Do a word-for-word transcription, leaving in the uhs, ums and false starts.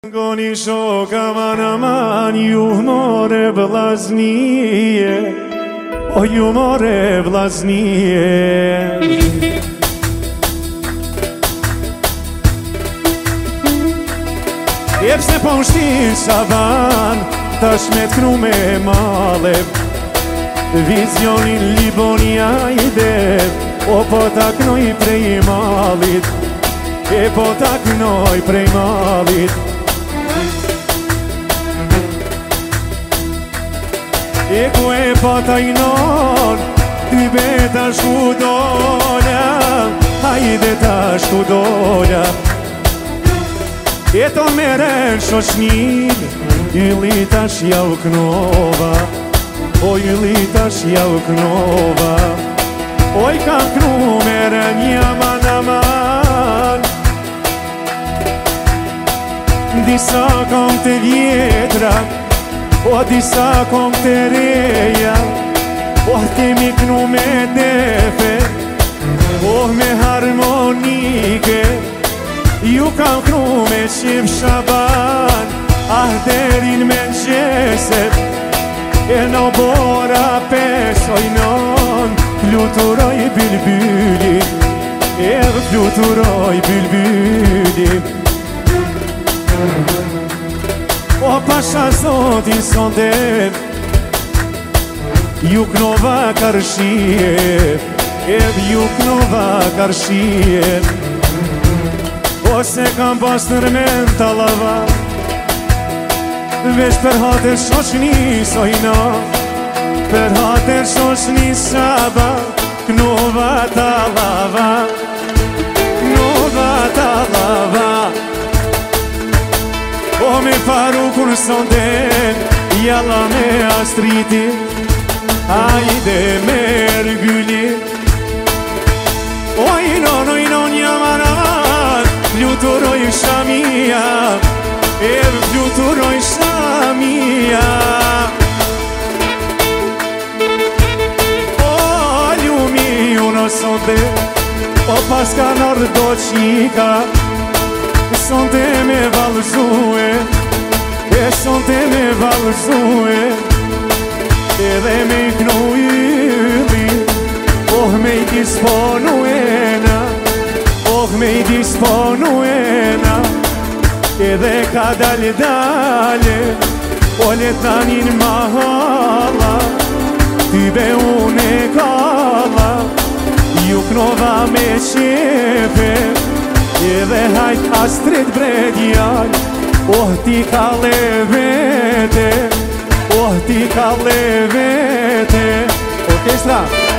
Goni shoka man aman, ju more vllaznije, o ju more vllaznije. Jep se po shtin Shaban, tash me t'knu me malev, vizionin Libonia i dev, o po ta knoj prej malit, e po ta knoj prej malit. E ku e pata i non, ty beta shku doja, hajde ta shku doja. E to meren shoshnin, yli tash ja u knova, o yli tash ja u knova. Oj kam knu meren jaman aman, disa kom të vjetra, o disa kong të reja, o kemi knu me defe, o me harmonike. Ju kam knu me qim Shaban, ah derin me nqeset, e në bora pesoj non, fluturoj bylbyli, e fluturoj bylbyli. O pasha zotin sonde, ju knova karshie, ev ju knova karshie. Ose kam pas nërmen talava, veç për hater shoshni sojna, për hater shoshni Shaba, knova talava, knova talava. O me faru kur sonden, jalla me astriti, hajde me rgulli. O inon, o inon jaman aman, fluturoj shamia, e fluturoj shamia. O ljumi uno sonde, o paska nordo qika, sonte me valëzue, e sonte me valëzue, edhe me i knu yli, oh me i disponuena, oh me i disponuena, edhe ka dale dale, o letanin mahala, ty be une kalla, ju knova me qefe, edhe hajt astrit bredjal, oh ti ka levete, oh ti ka levete. Orkestra!